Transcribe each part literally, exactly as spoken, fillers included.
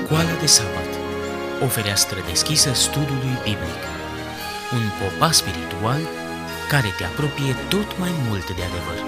Școala de sabat, o fereastră deschisă studiului biblic, un popas spiritual care te apropie tot mai mult de adevăr.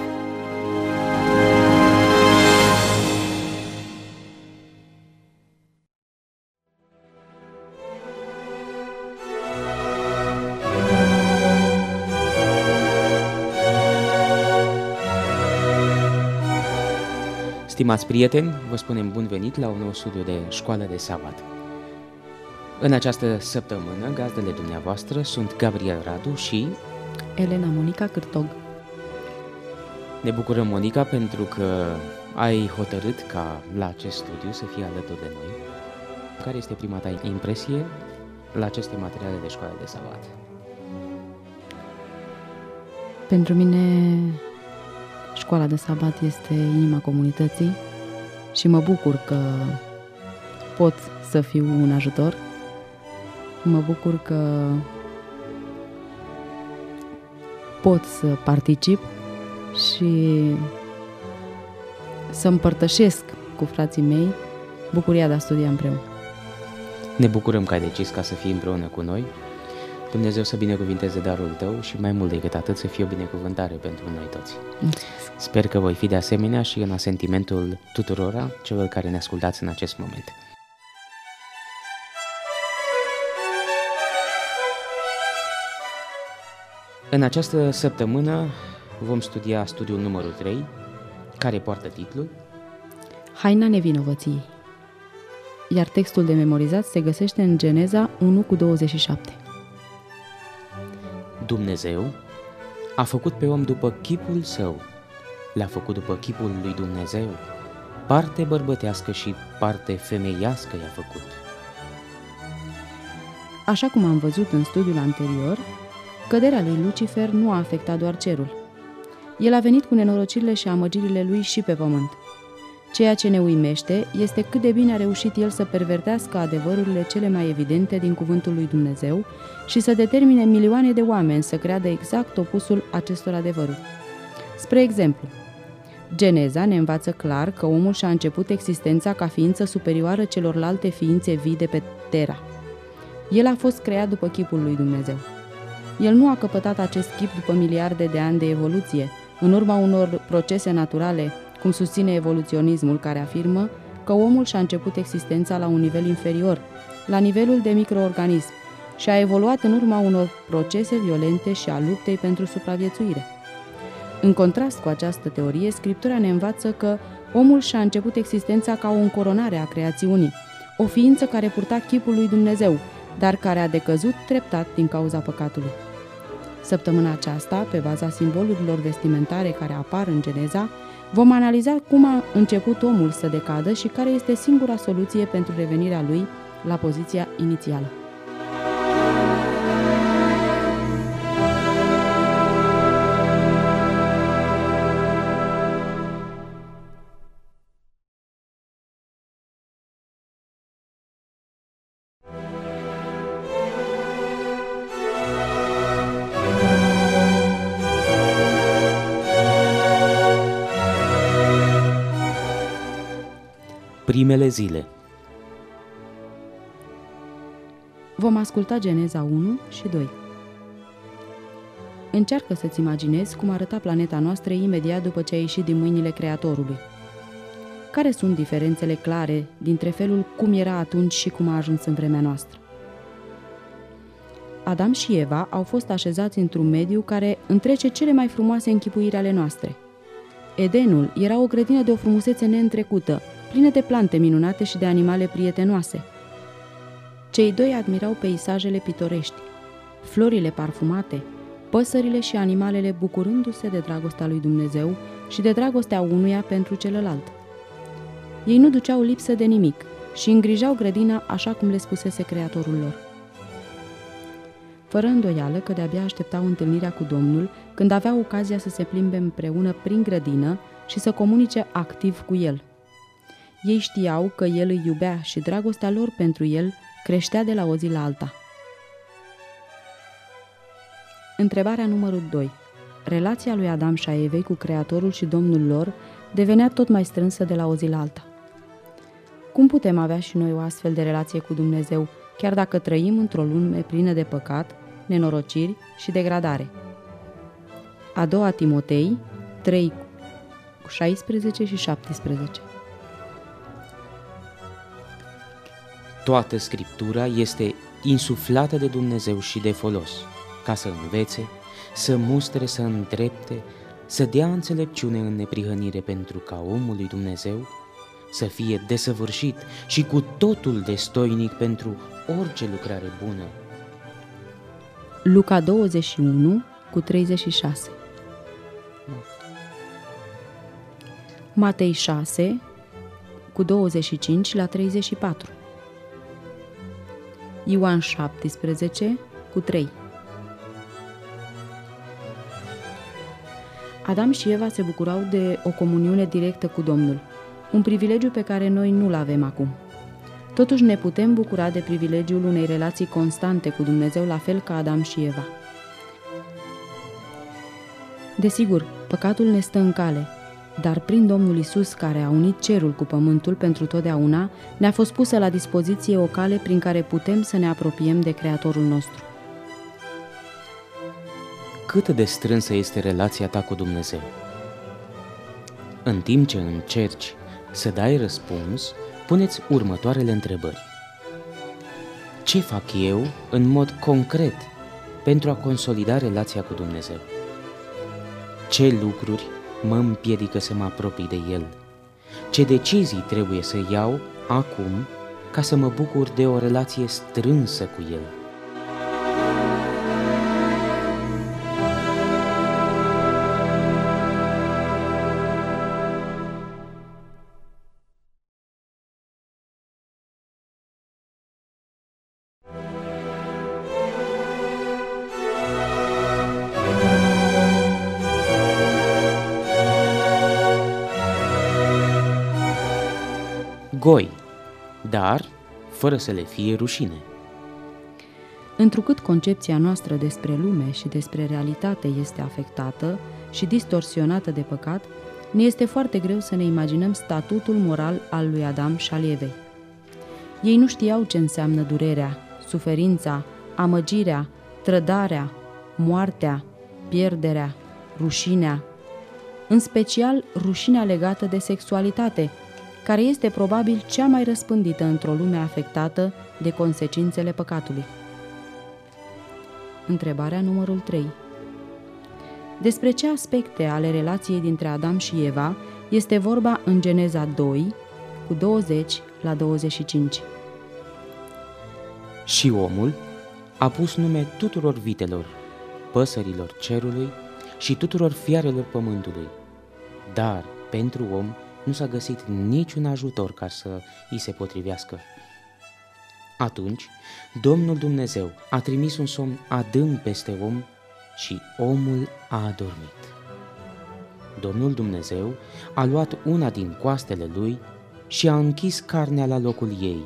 Stimați prieteni, vă spunem bun venit la un nou studiu de Școală de Sabat. În această săptămână, gazdele dumneavoastră sunt Gabriel Radu și Elena Monica Cârtog. Ne bucurăm, Monica, pentru că ai hotărât ca la acest studiu să fii alături de noi. Care este prima ta impresie la aceste materiale de Școală de Sabat? Pentru mine, Școala de Sabat este inima comunității și mă bucur că pot să fiu un ajutor. Mă bucur că pot să particip și să împărtășesc cu frații mei bucuria de a studia împreună. Ne bucurăm că ai decis ca să fii împreună cu noi. Dumnezeu să binecuvinteze darul tău și mai mult decât atât să fie o binecuvântare pentru noi toți. Mulțumesc. Sper că voi fi de asemenea și în asentimentul tuturora celor care ne ascultați în acest moment. În această săptămână vom studia studiul numărul trei, care poartă titlul Haina nevinovăției. Iar textul de memorizat se găsește în Geneza unu cu douăzeci și șapte. Dumnezeu a făcut pe om după chipul său, l-a făcut după chipul lui Dumnezeu, parte bărbătească și parte femeiască i-a făcut. Așa cum am văzut în studiul anterior, căderea lui Lucifer nu a afectat doar cerul. El a venit cu nenorocirile și amăgirile lui și pe pământ. Ceea ce ne uimește este cât de bine a reușit el să pervertească adevărurile cele mai evidente din cuvântul lui Dumnezeu și să determine milioane de oameni să creadă exact opusul acestor adevăruri. Spre exemplu, Geneza ne învață clar că omul și-a început existența ca ființă superioară celorlalte ființe vii de pe Terra. El a fost creat după chipul lui Dumnezeu. El nu a căpătat acest chip după miliarde de ani de evoluție, în urma unor procese naturale, cum susține evoluționismul, care afirmă că omul și-a început existența la un nivel inferior, la nivelul de microorganism, și a evoluat în urma unor procese violente și a luptei pentru supraviețuire. În contrast cu această teorie, Scriptura ne învață că omul și-a început existența ca o încoronare a creațiunii, o ființă care purta chipul lui Dumnezeu, dar care a decăzut treptat din cauza păcatului. Săptămâna aceasta, pe baza simbolurilor vestimentare care apar în Geneza, vom analiza cum a început omul să decadă și care este singura soluție pentru revenirea lui la poziția inițială. Primele zile. Vom asculta Geneza unu și doi. Încearcă să-ți imaginezi cum arăta planeta noastră imediat după ce a ieșit din mâinile Creatorului. Care sunt diferențele clare dintre felul cum era atunci și cum a ajuns în vremea noastră? Adam și Eva au fost așezați într-un mediu care întrece cele mai frumoase închipuiri ale noastre. Edenul era o grădină de o frumusețe neîntrecută, plină de plante minunate și de animale prietenoase. Cei doi admirau peisajele pitorești, florile parfumate, păsările și animalele bucurându-se de dragostea lui Dumnezeu și de dragostea unuia pentru celălalt. Ei nu duceau lipsă de nimic și îngrijau grădina așa cum le spusese Creatorul lor. Fără îndoială că de-abia așteptau întâlnirea cu Domnul când aveau ocazia să se plimbe împreună prin grădină și să comunice activ cu El. Ei știau că El îi iubea și dragostea lor pentru El creștea de la o zi la alta. Întrebarea numărul doi. Relația lui Adam și a Evei cu Creatorul și Domnul lor devenea tot mai strânsă de la o zi la alta. Cum putem avea și noi o astfel de relație cu Dumnezeu, chiar dacă trăim într-o lume plină de păcat, nenorociri și degradare? A doua Timotei trei, șaisprezece și șaptesprezece. Toată Scriptura este insuflată de Dumnezeu și de folos, ca să învețe, să mustre, să îndrepte, să dea înțelepciune în neprihănire, pentru ca omul lui Dumnezeu să fie desăvârșit și cu totul destoinic pentru orice lucrare bună. Luca douăzeci și unu cu treizeci și șase. Matei șase cu douăzeci și cinci la treizeci și patru. Ioan șaptesprezece cu trei. Adam și Eva se bucurau de o comuniune directă cu Domnul, un privilegiu pe care noi nu-l avem acum. Totuși ne putem bucura de privilegiul unei relații constante cu Dumnezeu, la fel ca Adam și Eva. Desigur, păcatul ne stă în cale, dar prin Domnul Iisus, care a unit cerul cu pământul pentru totdeauna, ne-a fost pusă la dispoziție o cale prin care putem să ne apropiem de Creatorul nostru. Cât de strânsă este relația ta cu Dumnezeu? În timp ce încerci să dai răspuns, puneți următoarele întrebări. Ce fac eu în mod concret pentru a consolida relația cu Dumnezeu? Ce lucruri mă împiedică să mă apropii de El? Ce decizii trebuie să iau acum ca să mă bucur de o relație strânsă cu El? Goi, dar fără să le fie rușine. Întrucât concepția noastră despre lume și despre realitate este afectată și distorsionată de păcat, ne este foarte greu să ne imaginăm statutul moral al lui Adam și al Evei. Ei nu știau ce înseamnă durerea, suferința, amăgirea, trădarea, moartea, pierderea, rușinea, în special rușinea legată de sexualitate, care este probabil cea mai răspândită într-o lume afectată de consecințele păcatului. Întrebarea numărul trei. Despre ce aspecte ale relației dintre Adam și Eva este vorba în Geneza doi, cu douăzeci la douăzeci și cinci? Și omul a pus nume tuturor vitelor, păsărilor cerului și tuturor fiarelor pământului, dar pentru om nu s-a găsit niciun ajutor ca să îi se potrivească. Atunci, Domnul Dumnezeu a trimis un somn adânc peste om și omul a adormit. Domnul Dumnezeu a luat una din coastele lui și a închis carnea la locul ei.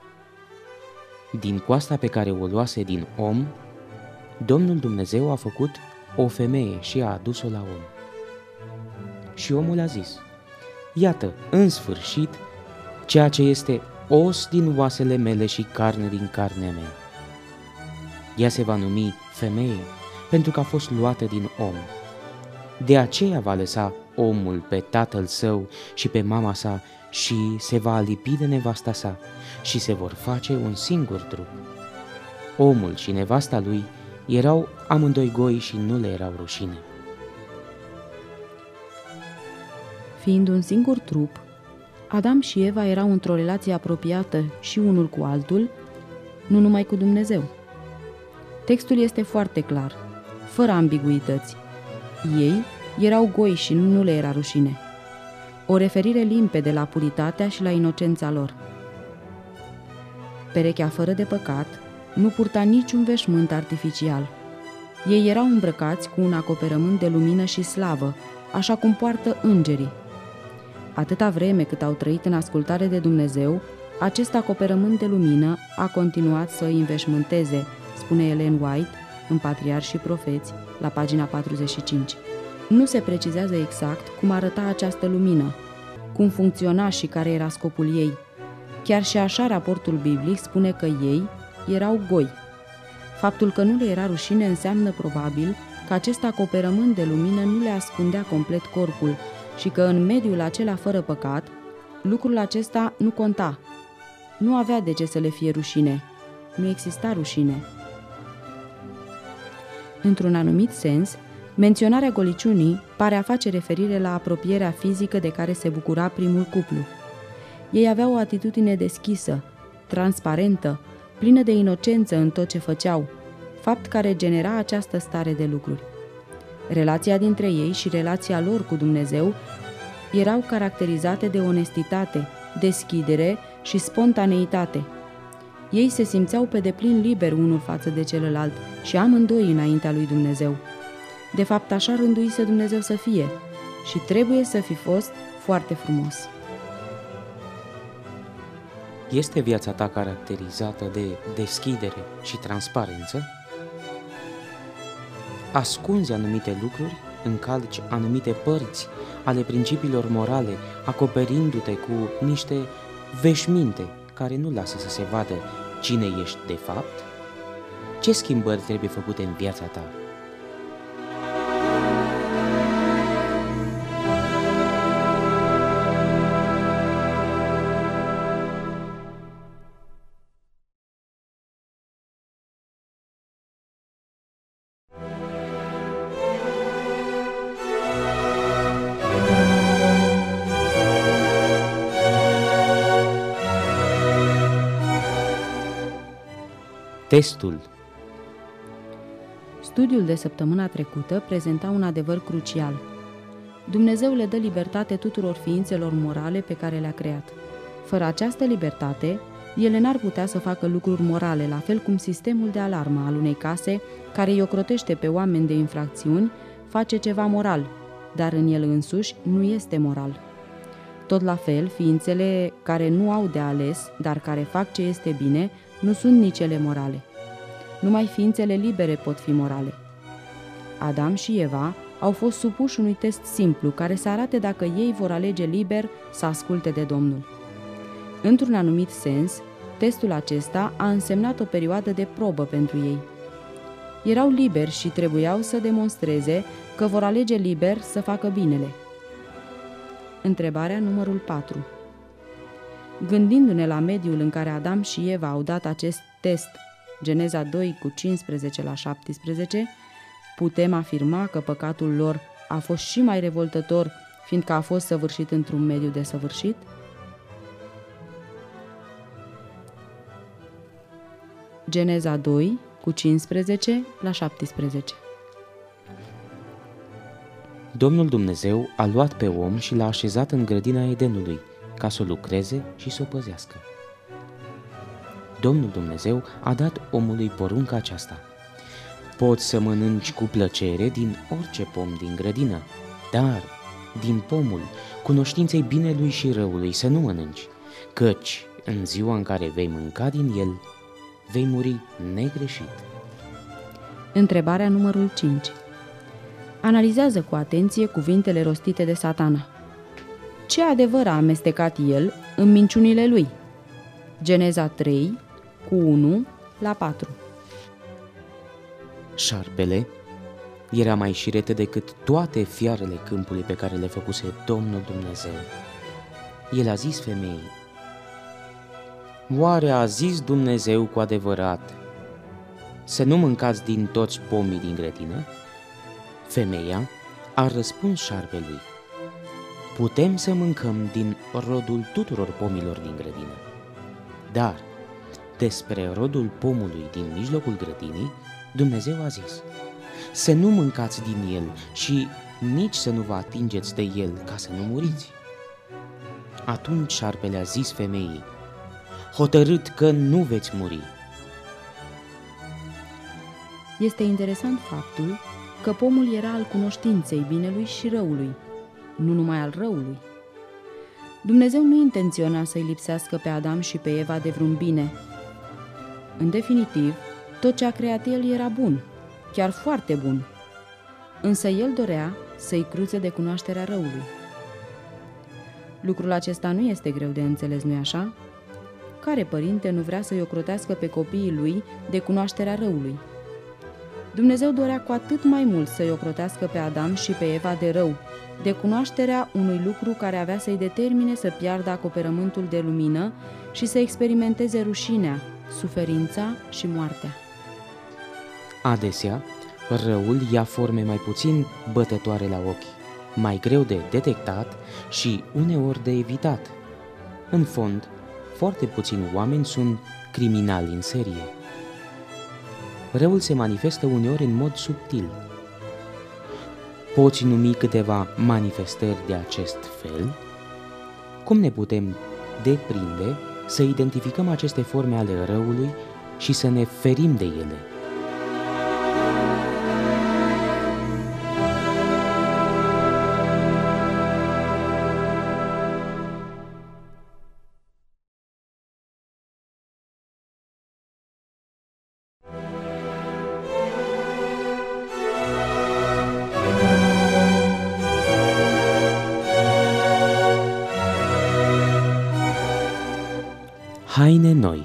Din coasta pe care o luase din om, Domnul Dumnezeu a făcut o femeie și a adus-o la om. Și omul a zis: iată, în sfârșit, ceea ce este os din oasele mele și carne din carnea mea. Ea se va numi femeie, pentru că a fost luată din om. De aceea va lăsa omul pe tatăl său și pe mama sa și se va alipi de nevasta sa și se vor face un singur trup. Omul și nevasta lui erau amândoi goi și nu le erau rușine. Fiind un singur trup, Adam și Eva erau într-o relație apropiată și unul cu altul, nu numai cu Dumnezeu. Textul este foarte clar, fără ambiguități. Ei erau goi și nu le era rușine. O referire limpede la puritatea și la inocența lor. Perechea fără de păcat nu purta niciun veșmânt artificial. Ei erau îmbrăcați cu un acoperământ de lumină și slavă, așa cum poartă îngerii. Atâta vreme cât au trăit în ascultare de Dumnezeu, acest acoperământ de lumină a continuat să îi înveșmânteze, spune Ellen White în Patriarhi și Profeți, la pagina patruzeci și cinci. Nu se precizează exact cum arăta această lumină, cum funcționa și care era scopul ei, Chiar și așa raportul biblic spune că ei erau goi. Faptul că nu le era rușine înseamnă probabil că acest acoperământ de lumină nu le ascundea complet corpul și că în mediul acela fără păcat, lucrul acesta nu conta. Nu avea de ce să le fie rușine. Nu exista rușine. Într-un anumit sens, menționarea goliciunii pare a face referire la apropierea fizică de care se bucura primul cuplu. Ei aveau o atitudine deschisă, transparentă, plină de inocență în tot ce făceau, fapt care genera această stare de lucruri. Relația dintre ei și relația lor cu Dumnezeu erau caracterizate de onestitate, deschidere și spontaneitate. Ei se simțeau pe deplin liberi unul față de celălalt și amândoi înaintea lui Dumnezeu. De fapt, așa rânduise Dumnezeu să fie și trebuie să fi fost foarte frumos. Este viața ta caracterizată de deschidere și transparență? Ascunzi anumite lucruri, încalci anumite părți ale principiilor morale, acoperindu-te cu niște veșminte care nu lasă să se vadă cine ești de fapt? Ce schimbări trebuie făcute în viața ta? Testul. Studiul de săptămâna trecută prezenta un adevăr crucial. Dumnezeu le dă libertate tuturor ființelor morale pe care le-a creat. Fără această libertate, ele n-ar putea să facă lucruri morale, la fel cum sistemul de alarmă al unei case, care îi ocrotește pe oameni de infracțiuni, face ceva moral, dar în el însuși nu este moral. Tot la fel, ființele care nu au de ales, dar care fac ce este bine, nu sunt nici ele morale. Numai ființele libere pot fi morale. Adam și Eva au fost supuși unui test simplu care să arate dacă ei vor alege liber să asculte de Domnul. Într-un anumit sens, testul acesta a însemnat o perioadă de probă pentru ei. Erau liberi și trebuiau să demonstreze că vor alege liber să facă binele. Întrebarea numărul patru. Gândindu-ne la mediul în care Adam și Eva au dat acest test, Geneza doi cu cincisprezece la șaptesprezece, putem afirma că păcatul lor a fost și mai revoltător, fiindcă a fost săvârșit într-un mediu desăvârșit? Geneza doi cu cincisprezece la șaptesprezece. Domnul Dumnezeu a luat pe om și l-a așezat în grădina Edenului, ca să o lucreze și să o păzească. Domnul Dumnezeu a dat omului porunca aceasta: poți să mănânci cu plăcere din orice pom din grădină, dar din pomul cunoștinței binelui și răului să nu mănânci, căci în ziua în care vei mânca din el, vei muri negreșit. Întrebarea numărul cinci. Analizează cu atenție cuvintele rostite de Satana. Ce adevăr a amestecat el în minciunile lui? Geneza trei cu unu la patru. Șarpele era mai șiret decât toate fiarele câmpului pe care le făcuse Domnul Dumnezeu. El a zis femeii: oare a zis Dumnezeu cu adevărat să nu mâncați din toți pomii din grădină? Femeia a răspuns șarpelui: putem să mâncăm din rodul tuturor pomilor din grădină, dar despre rodul pomului din mijlocul grădinii, Dumnezeu a zis: să nu mâncați din el și nici să nu vă atingeți de el, ca să nu muriți. Atunci șarpele a zis femeii: hotărât că nu veți muri. Este interesant faptul că pomul era al cunoștinței binelui și răului, nu numai al răului. Dumnezeu nu intenționa să-i lipsească pe Adam și pe Eva de vreun bine. În definitiv, tot ce a creat el era bun, chiar foarte bun, însă el dorea să-i cruțe de cunoașterea răului. Lucrul acesta nu este greu de înțeles, nu-i așa? Care părinte nu vrea să-i ocrotească pe copiii lui de cunoașterea răului? Dumnezeu dorea cu atât mai mult să-i ocrotească pe Adam și pe Eva de rău, de cunoașterea unui lucru care avea să-i determine să piardă acoperământul de lumină și să experimenteze rușinea, suferința și moartea. Adesea, răul ia forme mai puțin bătătoare la ochi, mai greu de detectat și uneori de evitat. În fond, foarte puțini oameni sunt criminali în serie. Răul se manifestă uneori în mod subtil. Poți numi câteva manifestări de acest fel? Cum ne putem deprinde să identificăm aceste forme ale răului și să ne ferim de ele? Haine noi.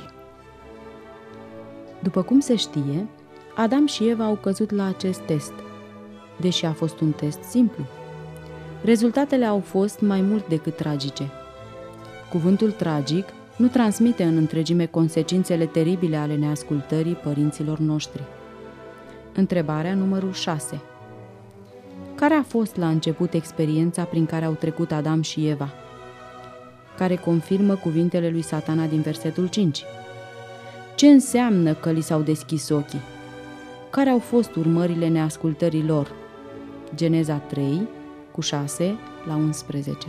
După cum se știe, Adam și Eva au căzut la acest test, deși a fost un test simplu. Rezultatele au fost mai mult decât tragice. Cuvântul tragic nu transmite în întregime consecințele teribile ale neascultării părinților noștri. Întrebarea numărul șase. Care a fost la început experiența prin care au trecut Adam și Eva? Care confirmă cuvintele lui Satana din versetul cinci. Ce înseamnă că li s-au deschis ochii? Care au fost urmările neascultării lor? Geneza trei, cu șase la unsprezece.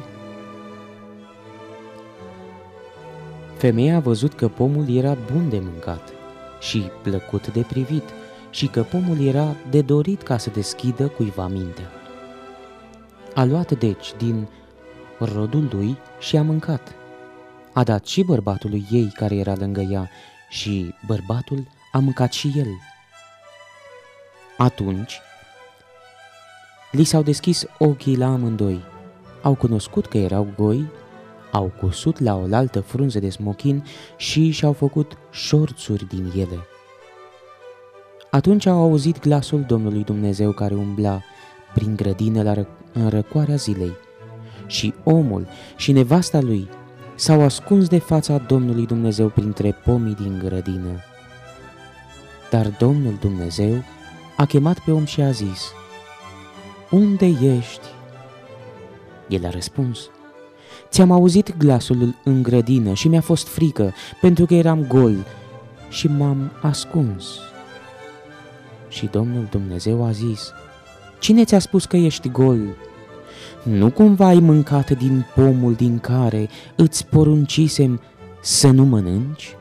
Femeia a văzut că pomul era bun de mâncat și plăcut de privit și că pomul era de dorit ca să deschidă cuiva mintea. A luat deci din rodul lui și a mâncat. A dat și bărbatului ei care era lângă ea și bărbatul a mâncat și el. Atunci li s-au deschis ochii la amândoi, au cunoscut că erau goi, au cusut la oaltă frunze de smochin și și-au făcut șorțuri din ele. Atunci au auzit glasul Domnului Dumnezeu care umbla prin grădină la ră- în răcoarea zilei. Și omul și nevasta lui s-au ascuns de fața Domnului Dumnezeu printre pomii din grădină. Dar Domnul Dumnezeu a chemat pe om și a zis: Unde ești? El a răspuns: Ți-am auzit glasul în grădină și mi-a fost frică, pentru că eram gol și m-am ascuns. Și Domnul Dumnezeu a zis: Cine ți-a spus că ești gol? Nu cumva ai mâncat din pomul din care îți poruncisem să nu mănânci?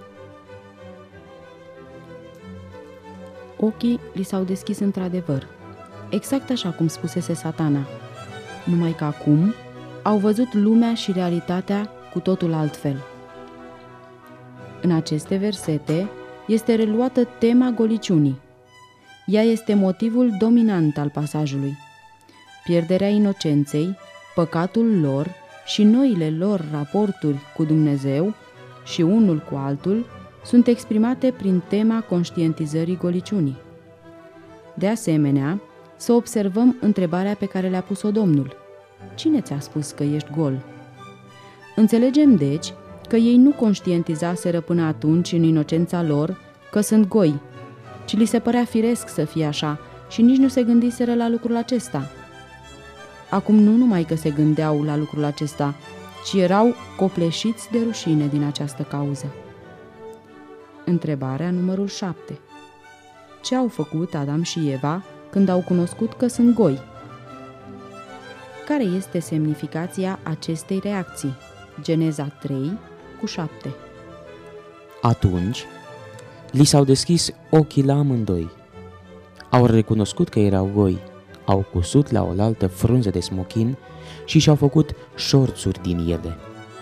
Ochii li s-au deschis într-adevăr, exact așa cum spusese Satana, numai că acum au văzut lumea și realitatea cu totul altfel. În aceste versete este reluată tema goliciunii. Ea este motivul dominant al pasajului. Pierderea inocenței, păcatul lor și noile lor raporturi cu Dumnezeu și unul cu altul sunt exprimate prin tema conștientizării goliciunii. De asemenea, să observăm întrebarea pe care le-a pus-o Domnul: Cine ți-a spus că ești gol? Înțelegem, deci, că ei nu conștientizaseră până atunci în inocența lor că sunt goi, ci li se părea firesc să fie așa și nici nu se gândiseră la lucrul acesta. Acum nu numai că se gândeau la lucrul acesta, ci erau copleșiți de rușine din această cauză. Întrebarea numărul șapte. Ce au făcut Adam și Eva când au cunoscut că sunt goi? Care este semnificația acestei reacții? Geneza trei cu șapte. Atunci li s-au deschis ochii la amândoi. Au recunoscut că erau goi, au cusut la oaltă frunze de smochin și și-au făcut șorțuri din ele.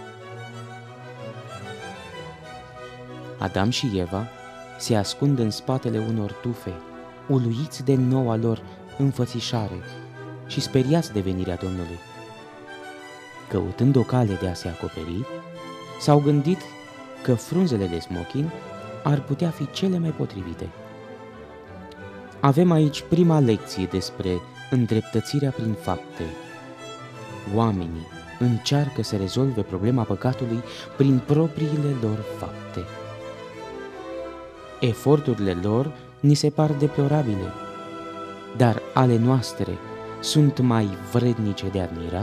Adam și Eva se ascund în spatele unor tufe, uluiți de noua lor înfățișare și speriați de venirea Domnului. Căutând o cale de a se acoperi, s-au gândit că frunzele de smochin ar putea fi cele mai potrivite. Avem aici prima lecție despre îndreptățirea prin fapte. Oamenii încearcă să rezolve problema păcatului prin propriile lor fapte. Eforturile lor ni se par deplorabile, dar ale noastre sunt mai vrednice de admirat?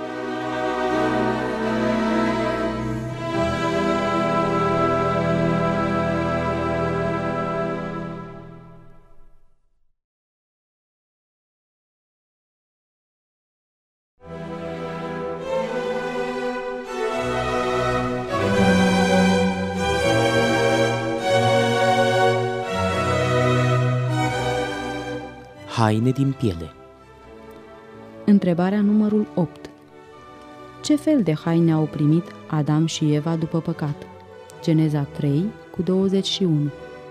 Haine din piele. Întrebarea numărul opt. Ce fel de haine au primit Adam și Eva după păcat? Geneza trei cu douăzeci și unu.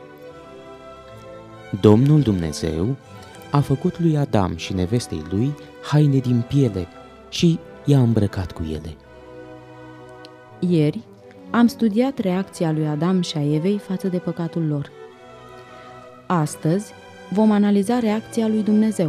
Domnul Dumnezeu a făcut lui Adam și nevestei lui haine din piele și i-a îmbrăcat cu ele. Ieri am studiat reacția lui Adam și a Evei față de păcatul lor. Astăzi vom analiza reacția lui Dumnezeu.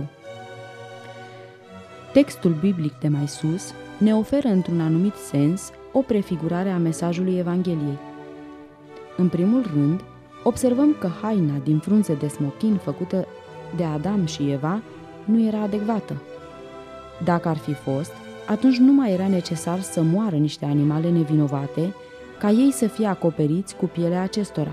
Textul biblic de mai sus ne oferă într-un anumit sens o prefigurare a mesajului Evangheliei. În primul rând, observăm că haina din frunze de smochin făcută de Adam și Eva nu era adecvată. Dacă ar fi fost, atunci nu mai era necesar să moară niște animale nevinovate ca ei să fie acoperiți cu pielea acestora.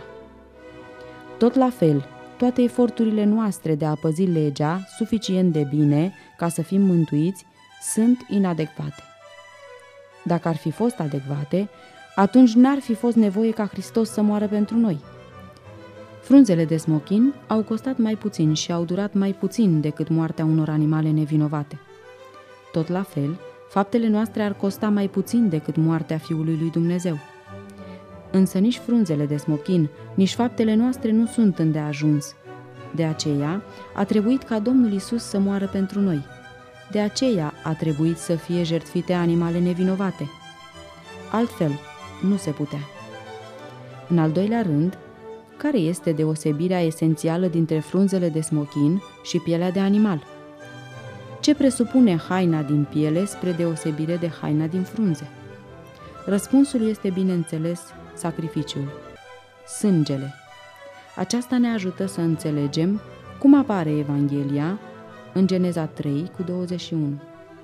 Tot la fel, toate eforturile noastre de a păzi legea suficient de bine ca să fim mântuiți sunt inadecvate. Dacă ar fi fost adecvate, atunci n-ar fi fost nevoie ca Hristos să moară pentru noi. Frunzele de smochin au costat mai puțin și au durat mai puțin decât moartea unor animale nevinovate. Tot la fel, faptele noastre ar costa mai puțin decât moartea Fiului lui Dumnezeu. Însă nici frunzele de smochin, nici faptele noastre nu sunt îndeajuns. De aceea a trebuit ca Domnul Iisus să moară pentru noi. De aceea a trebuit să fie jertfite animale nevinovate. Altfel, nu se putea. În al doilea rând, care este deosebirea esențială dintre frunzele de smochin și pielea de animal? Ce presupune haina din piele spre deosebire de haina din frunze? Răspunsul este, bineînțeles, sacrificiul, sângele. Aceasta ne ajută să înțelegem cum apare Evanghelia în Geneza trei cu douăzeci și unu.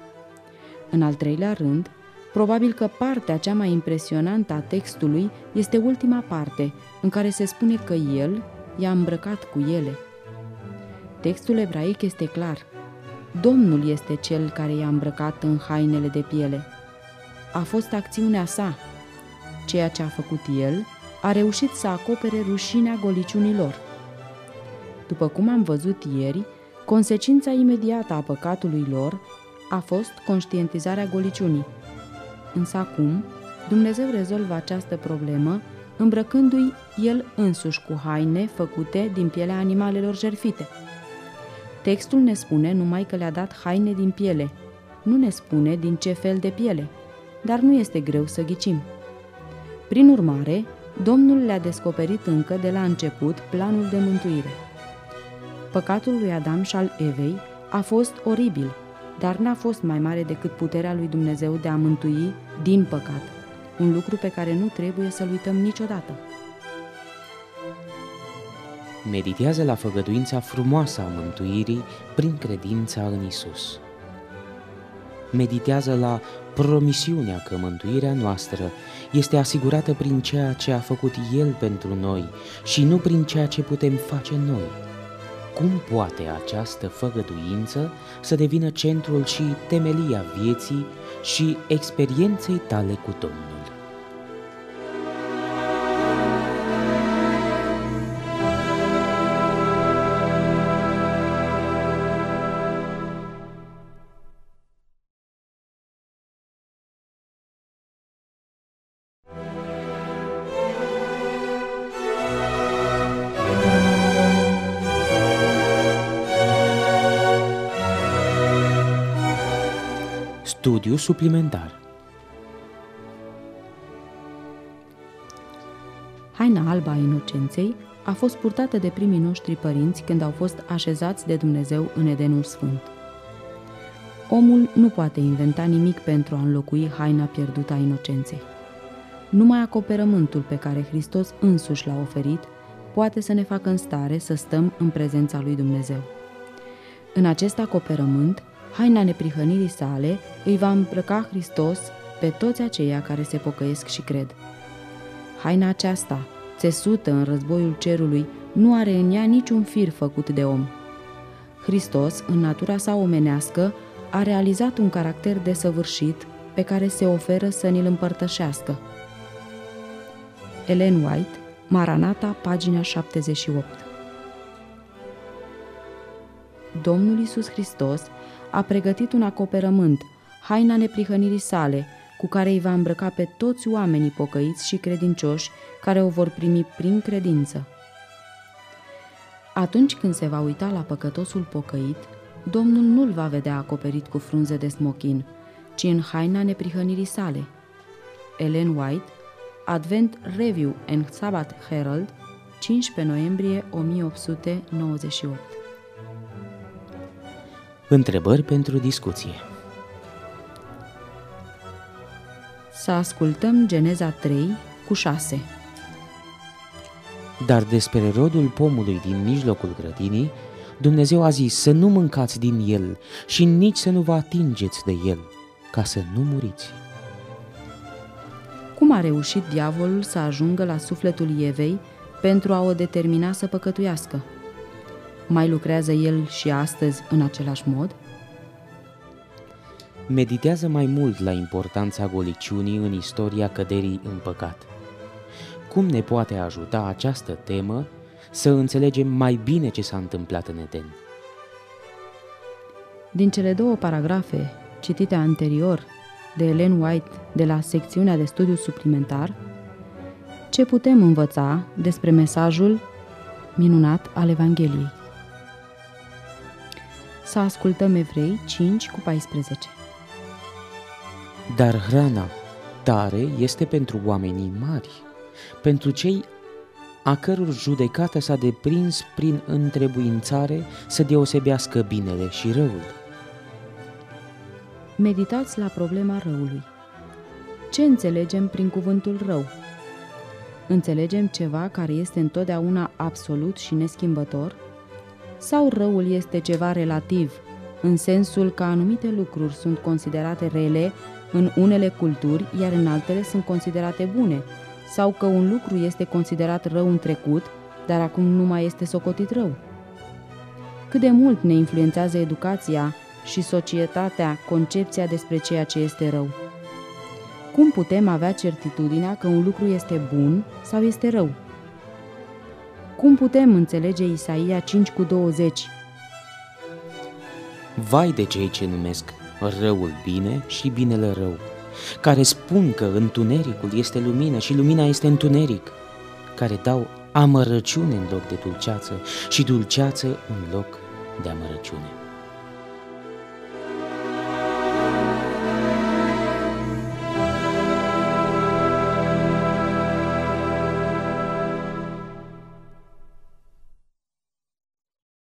În al treilea rând, probabil că partea cea mai impresionantă a textului este ultima parte, în care se spune că El i-a îmbrăcat cu ele. Textul ebraic este clar. Domnul este Cel care i-a îmbrăcat în hainele de piele. A fost acțiunea sa. Ceea ce a făcut El a reușit să acopere rușinea goliciunilor. După cum am văzut ieri, consecința imediată a păcatului lor a fost conștientizarea goliciunii. Însă acum, Dumnezeu rezolvă această problemă îmbrăcându-i El însuși cu haine făcute din pielea animalelor jertfite. Textul ne spune numai că le-a dat haine din piele, nu ne spune din ce fel de piele, dar nu este greu să ghicim. Prin urmare, Domnul le-a descoperit încă de la început planul de mântuire. Păcatul lui Adam și al Evei a fost oribil, dar n-a fost mai mare decât puterea lui Dumnezeu de a mântui din păcat, un lucru pe care nu trebuie să-l uităm niciodată. Meditează la făgăduința frumoasă a mântuirii prin credința în Isus. Meditează la promisiunea că mântuirea noastră este asigurată prin ceea ce a făcut El pentru noi și nu prin ceea ce putem face noi. Cum poate această făgăduință să devină centrul și temelia vieții și experienței tale cu Domnul? Studiu suplimentar. Haina albă a inocenței a fost purtată de primii noștri părinți când au fost așezați de Dumnezeu în Edenul Sfânt. Omul nu poate inventa nimic pentru a înlocui haina pierdută a inocenței. Numai acoperământul pe care Hristos însuși l-a oferit poate să ne facă în stare să stăm în prezența lui Dumnezeu. În acest acoperământ, haina neprihănirii sale îi va îmbrăca Hristos pe toți aceia care se pocăiesc și cred. Haina aceasta, țesută în războiul cerului, nu are în ea niciun fir făcut de om. Hristos, în natura sa omenească, a realizat un caracter desăvârșit pe care se oferă să ni-l împărtășească. Ellen White, Maranata, pagina șaptezeci și opt. Domnul Iisus Hristos a pregătit un acoperământ, haina neprihănirii sale, cu care îi va îmbrăca pe toți oamenii pocăiți și credincioși care o vor primi prin credință. Atunci când se va uita la păcătosul pocăit, Domnul nu-l va vedea acoperit cu frunze de smochin, ci în haina neprihănirii sale. Ellen White, Advent Review and Sabbath Herald, cincisprezece noiembrie o mie opt sute nouăzeci și opt. Întrebări pentru discuție. Să ascultăm Geneza trei cu șase. Dar despre rodul pomului din mijlocul grădinii, Dumnezeu a zis să nu mâncați din el și nici să nu vă atingeți de el, ca să nu muriți. Cum a reușit diavolul să ajungă la sufletul Evei pentru a o determina să păcătuiască? Mai lucrează el și astăzi în același mod? Meditează mai mult la importanța goliciunii în istoria căderii în păcat. Cum ne poate ajuta această temă să înțelegem mai bine ce s-a întâmplat în Eden? Din cele două paragrafe citite anterior de Ellen White de la secțiunea de studiu suplimentar, ce putem învăța despre mesajul minunat al Evangheliei? Să ascultăm Evrei cinci cu paisprezece. Dar hrana tare este pentru oamenii mari, pentru cei a căror judecată s-a deprins prin întrebuințare să deosebească binele și răul. Meditați la problema răului. Ce înțelegem prin cuvântul rău? Înțelegem ceva care este întotdeauna absolut și neschimbător? Sau răul este ceva relativ, în sensul că anumite lucruri sunt considerate rele în unele culturi, iar în altele sunt considerate bune, sau că un lucru este considerat rău în trecut, dar acum nu mai este socotit rău? Cât de mult ne influențează educația și societatea concepția despre ceea ce este rău? Cum putem avea certitudinea că un lucru este bun sau este rău? Cum putem înțelege Isaia cinci cu douăzeci? Vai de cei ce numesc răul bine și binele rău, care spun că întunericul este lumină și lumina este întuneric, care dau amărăciune în loc de dulceață și dulceață în loc de amărăciune.